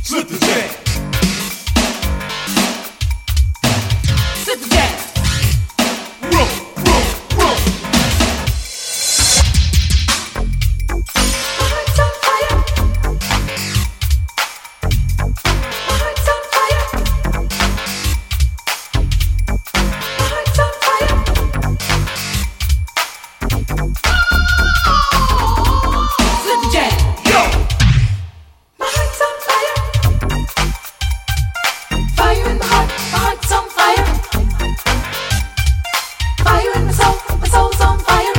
Slip the jam. Slip the jam. Roll, roll, roll. My heart's on fire. My heart's on fire. My heart's on fire. Slip the jam. Yo. My heart's on fire. Fire in my heart. My heart's on fire. Fire in my soul. My soul's on fire.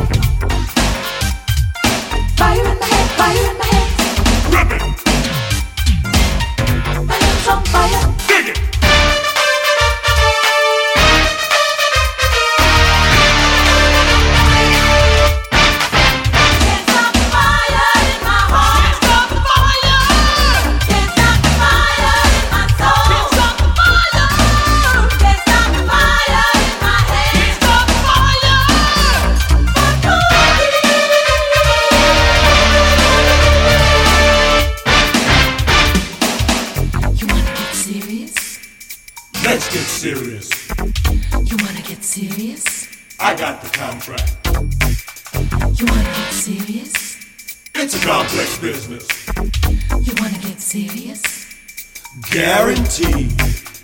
Fire in my head. Fire in my head. Rip it. My hand's on fire. Dig it. Can't stop the fire in my heart. Stop the fire. Can't stop the fire in my soul. Stop the fire. Can't stop the fire in my head. Stop the fire. You wanna get serious? Let's get serious. You wanna get serious? I got the contract. You wanna get serious? It's a complex business. You wanna get serious? Guaranteed.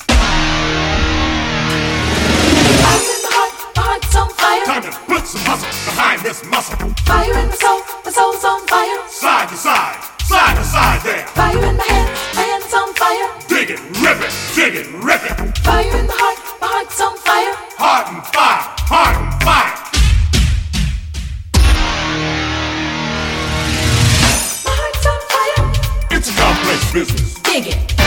Fire in my heart, my heart's on fire. Time to put some muscle behind this muscle. Fire in my soul's on fire. Side to side, side to side there. Fire in my hand's on fire. Dig it, rip it, dig it, rip it. Fire in my heart's on fire. Heart and fire, heart and fire. My heart's on fire. It's a complex business. Dig it.